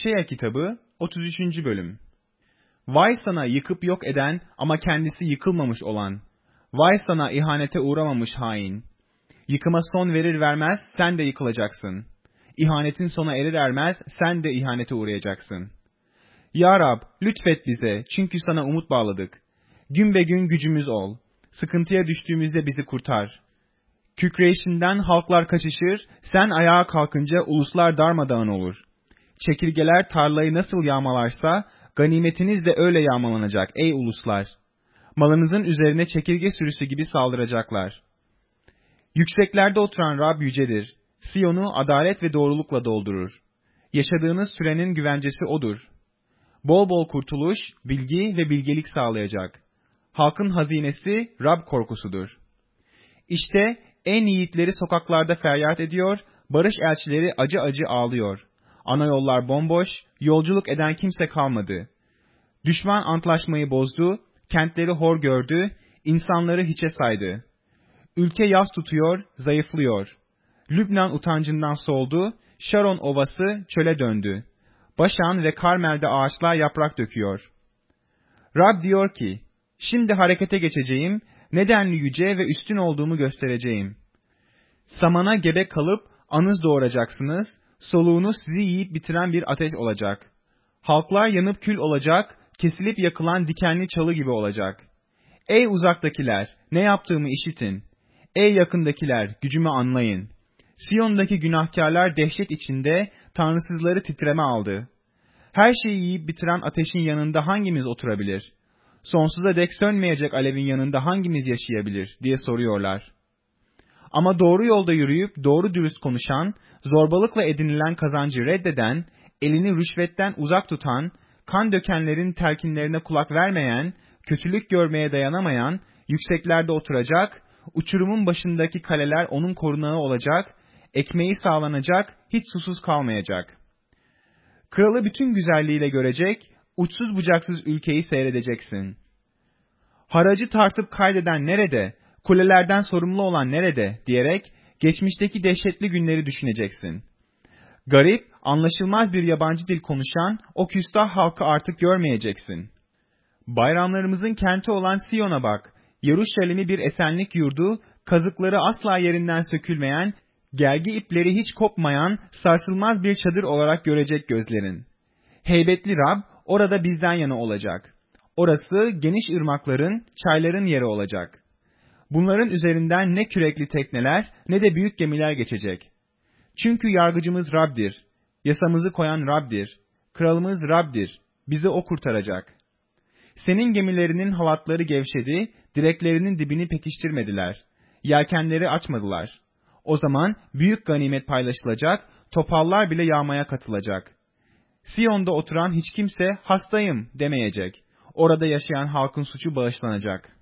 Hoşea kitabı 33. bölüm. Vay sana yıkıp yok eden ama kendisi yıkılmamış olan. Vay sana ihanete uğramamış hain. Yıkıma son verir vermez sen de yıkılacaksın. İhanetin sona erir ermez sen de ihanete uğrayacaksın. Ya Rab, lütfet bize çünkü sana umut bağladık. Gün be gün gücümüz ol. Sıkıntıya düştüğümüzde bizi kurtar. Kükreyişinden halklar kaçışır, sen ayağa kalkınca uluslar darmadağın olur. Çekirgeler tarlayı nasıl yağmalarsa, ganimetiniz de öyle yağmalanacak ey uluslar. Malınızın üzerine çekirge sürüsü gibi saldıracaklar. Yükseklerde oturan Rab yücedir. Siyon'u adalet ve doğrulukla doldurur. Yaşadığınız sürenin güvencesi O'dur. Bol bol kurtuluş, bilgi ve bilgelik sağlayacak. Halkın hazinesi Rab korkusudur. İşte en yiğitleri sokaklarda feryat ediyor, barış elçileri acı acı ağlıyor. Ana yollar bomboş, yolculuk eden kimse kalmadı. Düşman antlaşmayı bozdu, kentleri hor gördü, insanları hiçe saydı. Ülke yas tutuyor, zayıflıyor. Lübnan utancından soldu, Şaron ovası çöle döndü. Başan ve Karmel'de ağaçlar yaprak döküyor. Rab diyor ki, şimdi harekete geçeceğim, nedenli yüce ve üstün olduğumu göstereceğim. Samana gebe kalıp anız doğuracaksınız, soluğunuz sizi yiyip bitiren bir ateş olacak. Halklar yanıp kül olacak, kesilip yakılan dikenli çalı gibi olacak. Ey uzaktakiler, ne yaptığımı işitin. Ey yakındakiler, gücümü anlayın. Siyon'daki günahkarlar dehşet içinde, tanrısızları titreme aldı. Her şeyi yiyip bitiren ateşin yanında hangimiz oturabilir? Sonsuza dek sönmeyecek alevin yanında hangimiz yaşayabilir diye soruyorlar. Ama doğru yolda yürüyüp doğru dürüst konuşan, zorbalıkla edinilen kazancı reddeden, elini rüşvetten uzak tutan, kan dökenlerin telkinlerine kulak vermeyen, kötülük görmeye dayanamayan, yükseklerde oturacak, uçurumun başındaki kaleler onun korunağı olacak, ekmeği sağlanacak, hiç susuz kalmayacak. Kralı bütün güzelliğiyle görecek, uçsuz bucaksız ülkeyi seyredeceksin. Haracı tartıp kaydeden nerede, kulelerden sorumlu olan nerede diyerek geçmişteki dehşetli günleri düşüneceksin. Garip, anlaşılmaz bir yabancı dil konuşan o küstah halkı artık görmeyeceksin. Bayramlarımızın kenti olan Siyon'a bak, Yeruşalim'i bir esenlik yurdu, kazıkları asla yerinden sökülmeyen, gergi ipleri hiç kopmayan, sarsılmaz bir çadır olarak görecek gözlerin. Heybetli Rab, orada bizden yana olacak. Orası geniş ırmakların, çayların yeri olacak. Bunların üzerinden ne kürekli tekneler ne de büyük gemiler geçecek. Çünkü yargıcımız Rab'dir, yasamızı koyan Rab'dir, kralımız Rab'dir, bizi O kurtaracak. Senin gemilerinin halatları gevşedi, direklerinin dibini pekiştirmediler, yelkenleri açmadılar. O zaman büyük ganimet paylaşılacak, topallar bile yağmaya katılacak. Siyon'da oturan hiç kimse hastayım demeyecek. Orada yaşayan halkın suçu bağışlanacak.